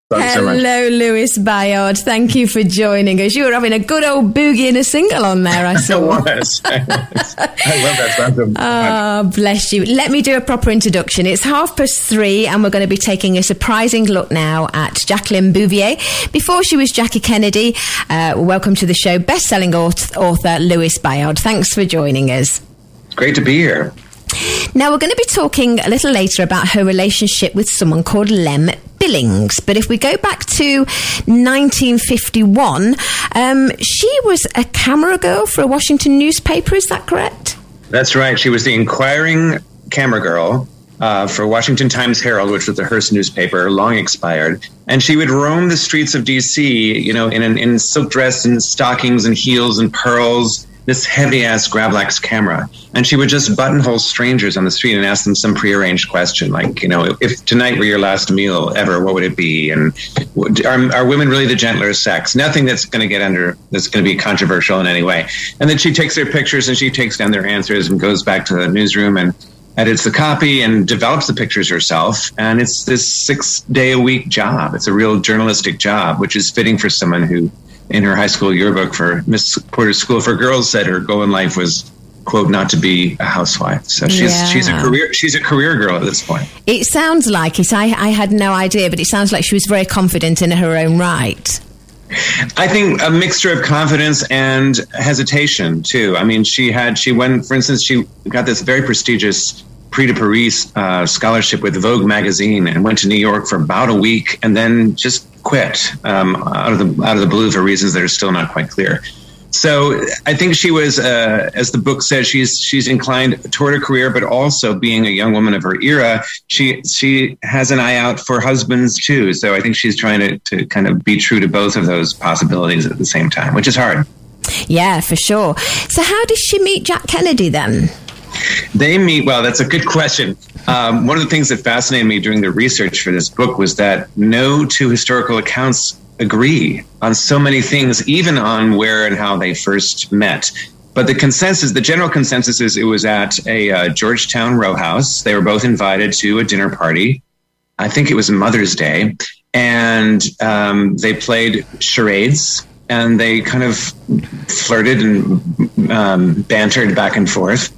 Thanks so much. Hello, Lewis Bayard. Thank you for joining us. You were having a good old boogie and a single on there, I saw. I was. I love that song. Oh, bless you. Let me do a proper introduction. It's 3:30 and we're going to be taking a surprising look now at Jacqueline Bouvier. Before she was Jackie Kennedy, welcome to the show, best-selling author Lewis Bayard. Thanks for joining us. Great to be here. Now, we're going to be talking a little later about her relationship with someone called Lem Billings. But if we go back to 1951, she was a camera girl for a Washington newspaper. Is that correct? That's right. She was the inquiring camera girl for Washington Times-Herald, which was the Hearst newspaper, long expired. And she would roam the streets of D.C., in silk dress and stockings and heels and pearls, this heavy-ass Gravlax camera. And she would just buttonhole strangers on the street and ask them some prearranged question, like, if tonight were your last meal ever, what would it be? And are women really the gentler sex? Nothing that's going to be controversial in any way. And then she takes their pictures and she takes down their answers and goes back to the newsroom and edits the copy and develops the pictures herself. And it's this 6-day-a-week job. It's a real journalistic job, which is fitting for someone who, in her high school yearbook for Miss Porter's School for Girls, said her goal in life was, quote, not to be a housewife. So she's a career girl at this point. It sounds like it. I had no idea, but it sounds like she was very confident in her own right. I think a mixture of confidence and hesitation too. I mean, she got this very prestigious Prix de Paris scholarship with Vogue magazine and went to New York for about a week and then just quit out of the blue for reasons that are still not quite clear. So I think she was, as the book says, she's inclined toward a career, but also being a young woman of her era, she has an eye out for husbands too. So I think she's trying to kind of be true to both of those possibilities at the same time, which is hard. Yeah, for sure. So how did she meet Jack Kennedy then? They meet, well, that's a good question. One of the things that fascinated me during the research for this book was that no two historical accounts agree on so many things, even on where and how they first met. But the general consensus is it was at a Georgetown row house. They were both invited to a dinner party. I think it was Mother's Day. And they played charades and they kind of flirted and bantered back and forth.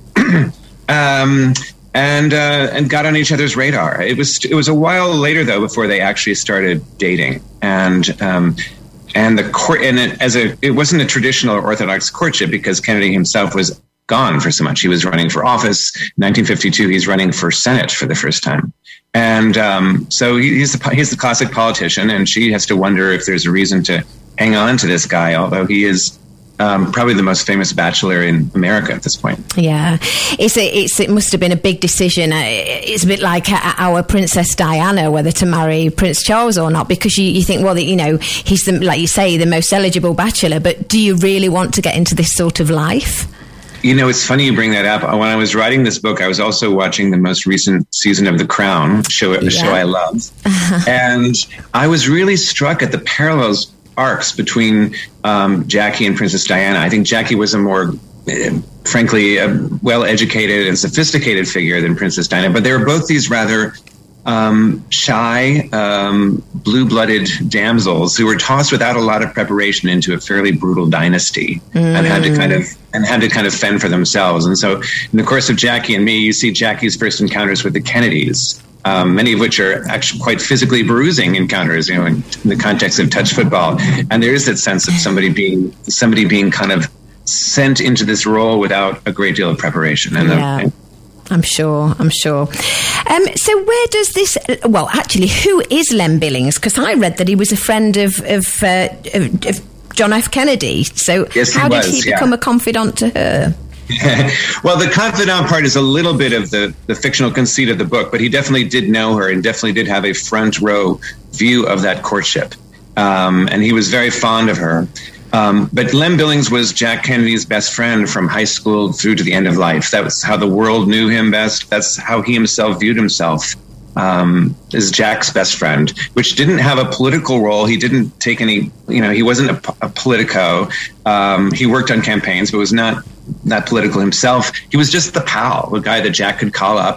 And got on each other's radar. It was a while later though before they actually started dating, and the court, and it wasn't a traditional Orthodox courtship because Kennedy himself was gone for so much. He was running for office. In 1952, he's running for Senate for the first time, and so he's the classic politician, and she has to wonder if there's a reason to hang on to this guy, although he is probably the most famous bachelor in America at this point. Yeah, it must have been a big decision. It's a bit like our Princess Diana, whether to marry Prince Charles or not, because you think, well, he's like you say, the most eligible bachelor, but do you really want to get into this sort of life? It's funny you bring that up. When I was writing this book, I was also watching the most recent season of The Crown, show I love, and I was really struck at the parallels arcs between Jackie and Princess Diana. I think Jackie was a more, frankly, well-educated and sophisticated figure than Princess Diana, but they were both these rather shy, blue-blooded damsels who were tossed without a lot of preparation into a fairly brutal dynasty and had to kind of fend for themselves. And so in the course of Jackie and Me, you see Jackie's first encounters with the Kennedys, many of which are actually quite physically bruising encounters, in the context of touch football. And there is that sense of somebody being kind of sent into this role without a great deal of preparation. And I'm sure. So where does this... Well, actually, who is Lem Billings? Because I read that he was a friend of John F. Kennedy. So yes, how did he become a confidant to her? Well, the confidant part is a little bit of the fictional conceit of the book, but he definitely did know her and definitely did have a front row view of that courtship. And he was very fond of her. But Lem Billings was Jack Kennedy's best friend from high school through to the end of life. That was how the world knew him best. That's how he himself viewed himself, as Jack's best friend, which didn't have a political role. He didn't take any, he wasn't a politico. He worked on campaigns, but was not that political himself. He was just the pal, the guy that Jack could call up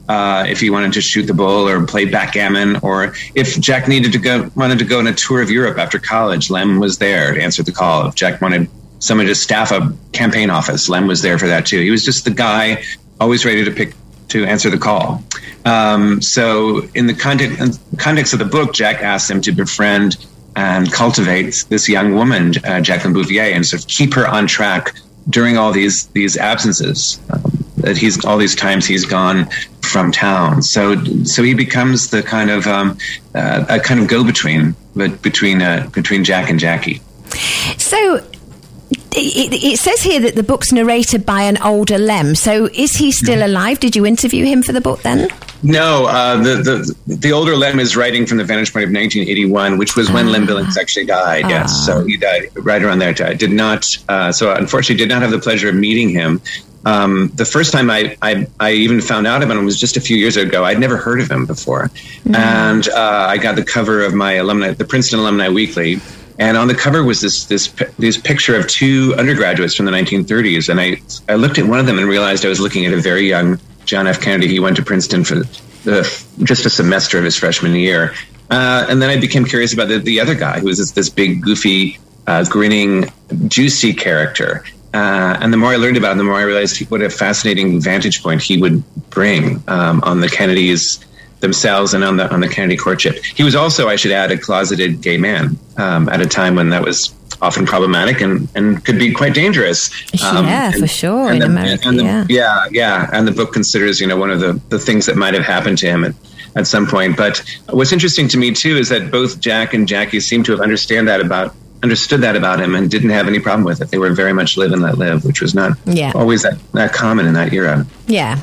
if he wanted to shoot the bull or play backgammon, or if Jack wanted to go on a tour of Europe after college, Lem was there to answer the call. If Jack wanted someone to staff a campaign office, Lem was there for that too. He was just the guy always ready to answer the call. So in the context of the book, Jack asked him to befriend and cultivate this young woman, Jacqueline Bouvier, and sort of keep her on track during all these absences. That all these times he's gone from town. So he becomes the kind of a kind of go-between between Jack and Jackie. So it says here that the book's narrated by an older Lem. So is he still alive? Did you interview him for the book then? No, the older Lem is writing from the vantage point of 1981, which was when Lem Billings actually died. Yes, so he died right around there. I did not, so unfortunately, did not have the pleasure of meeting him. The first time I even found out about him was just a few years ago. I'd never heard of him before, and I got the cover of my the Princeton Alumni Weekly. And on the cover was this picture of two undergraduates from the 1930s. And I looked at one of them and realized I was looking at a very young John F. Kennedy. He went to Princeton for just a semester of his freshman year. And then I became curious about the other guy, who was this big, goofy, grinning, juicy character. And the more I learned about him, the more I realized what a fascinating vantage point he would bring on the Kennedys themselves and on the Kennedy courtship. He was also, I should add, a closeted gay man at a time when that was often problematic and could be quite dangerous. For sure. And in America, And the book considers, one of the things that might have happened to him at some point. But what's interesting to me too is that both Jack and Jackie seem to have understood that about him and didn't have any problem with it. They were very much live and let live, which was not always that common in that era. Yeah.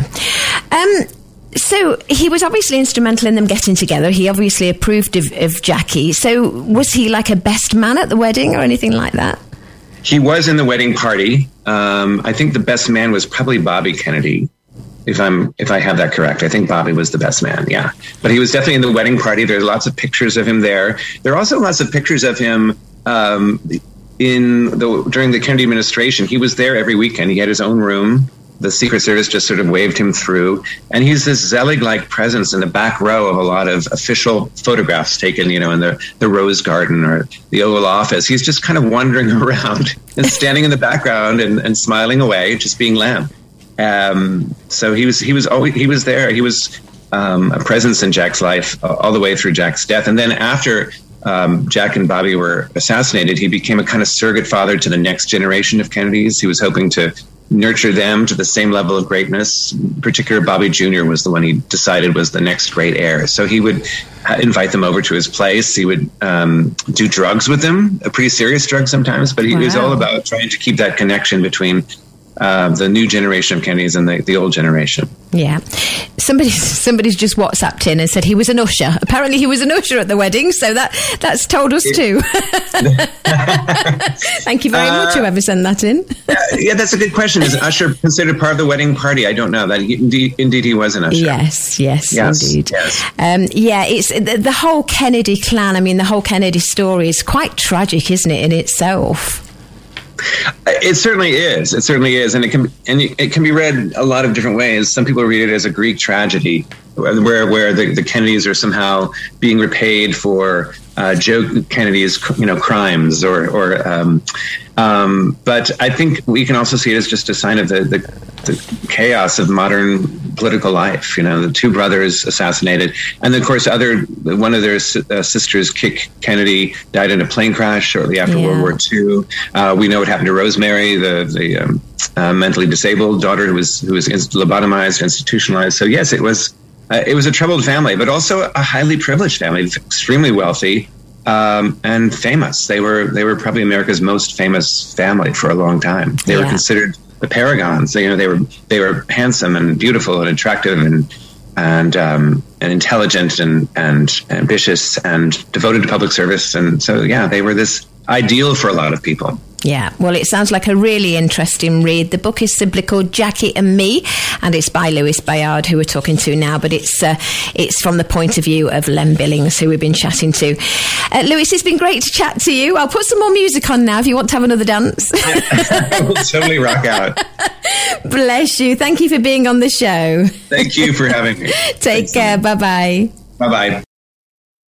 So he was obviously instrumental in them getting together. He obviously approved of Jackie. So was he like a best man at the wedding or anything like that? He was in the wedding party. I think the best man was probably Bobby Kennedy, if I have that correct. I think Bobby was the best man, yeah. But he was definitely in the wedding party. There's lots of pictures of him there. There are also lots of pictures of him during the Kennedy administration. He was there every weekend. He had his own room. The Secret Service just sort of waved him through. And he's this Zelig-like presence in the back row of a lot of official photographs taken, in the Rose Garden or the Oval Office. He's just kind of wandering around and standing in the background and smiling away, just being Lem. So he was there. He was a presence in Jack's life all the way through Jack's death. And then after Jack and Bobby were assassinated, he became a kind of surrogate father to the next generation of Kennedys. He was hoping to nurture them to the same level of greatness. In particular, Bobby Jr. was the one he decided was the next great heir. So he would invite them over to his place. He would do drugs with them, pretty serious drugs sometimes, but he was all about trying to keep that connection between the new generation of Kennedys and the old generation. Yeah. Somebody's just WhatsApped in and said he was an usher. Apparently he was an usher at the wedding, so that's told us too. Thank you very much, whoever sent that in. Yeah, that's a good question. Is an usher considered part of the wedding party? I don't know. That indeed he was an usher. Yes, indeed. Yes. It's the whole Kennedy clan. I mean, the whole Kennedy story is quite tragic, isn't it, in itself? It certainly is. And it can be read a lot of different ways. Some people read it as a Greek tragedy, where the Kennedys are somehow being repaid for Joe Kennedy's crimes, but I think we can also see it as just a sign of the chaos of modern political life. The two brothers assassinated, and of course, one of their sisters, Kik Kennedy, died in a plane crash shortly after World War II. We know what happened to Rosemary, the mentally disabled daughter who was lobotomized, institutionalized. So yes, it was a troubled family, but also a highly privileged family, extremely wealthy. And famous. They were probably America's most famous family for a long time. They were considered the paragons. They were handsome and beautiful and attractive and intelligent and ambitious and devoted to public service. And so, they were this ideal for a lot of people. Yeah, well, it sounds like a really interesting read. The book is simply called Jackie and Me, and it's by Lewis Bayard, who we're talking to now, but it's from the point of view of Len Billings, who we've been chatting to. Lewis, it's been great to chat to you. I'll put some more music on now if you want to have another dance. We'll totally rock out. Bless you. Thank you for being on the show. Thank you for having me. Take care. Bye-bye. Bye-bye.